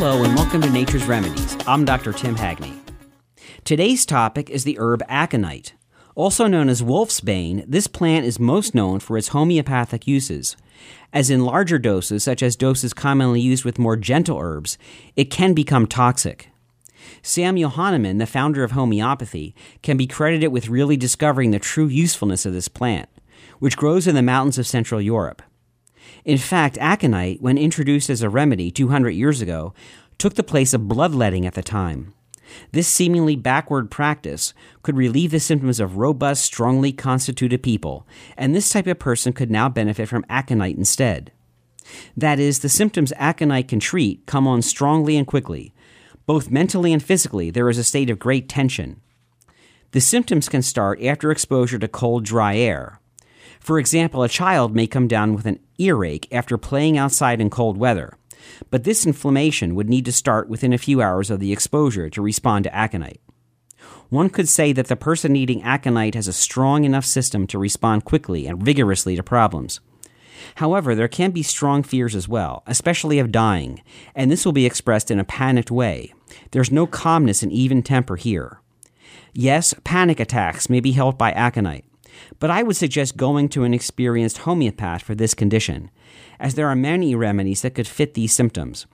Hello and welcome to Nature's Remedies. I'm Dr. Tim Hagney. Today's topic is the herb aconite. Also known as wolfsbane, this plant is most known for its homeopathic uses. As in larger doses, such as doses commonly used with more gentle herbs, it can become toxic. Samuel Hahnemann, the founder of homeopathy, can be credited with really discovering the true usefulness of this plant, which grows in the mountains of Central Europe. In fact, aconite, when introduced as a remedy 200 years ago, took the place of bloodletting at the time. This seemingly backward practice could relieve the symptoms of robust, strongly constituted people, and this type of person could now benefit from aconite instead. That is, the symptoms aconite can treat come on strongly and quickly. Both mentally and physically, there is a state of great tension. The symptoms can start after exposure to cold, dry air. For example, a child may come down with an earache after playing outside in cold weather, but this inflammation would need to start within a few hours of the exposure to respond to aconite. One could say that the person needing aconite has a strong enough system to respond quickly and vigorously to problems. However, there can be strong fears as well, especially of dying, and this will be expressed in a panicked way. There's no calmness and even temper here. Yes, panic attacks may be helped by aconite, but I would suggest going to an experienced homeopath for this condition, as there are many remedies that could fit these symptoms.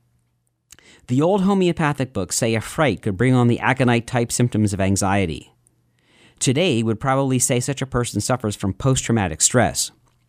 The old homeopathic books say a fright could bring on the aconite-type symptoms of anxiety. Today would probably say such a person suffers from post-traumatic stress.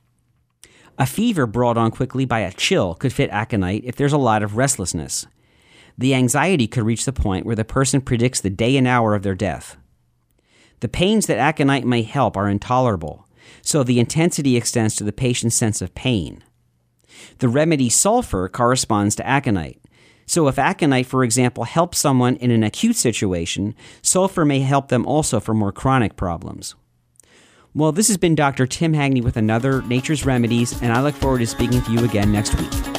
A fever brought on quickly by a chill could fit aconite if there's a lot of restlessness. The anxiety could reach the point where the person predicts the day and hour of their death. The pains that aconite may help are intolerable, so the intensity extends to the patient's sense of pain. The remedy sulfur corresponds to aconite. So if aconite, for example, helps someone in an acute situation, sulfur may help them also for more chronic problems. Well, this has been Dr. Tim Hagney with another Nature's Remedies, and I look forward to speaking to you again next week.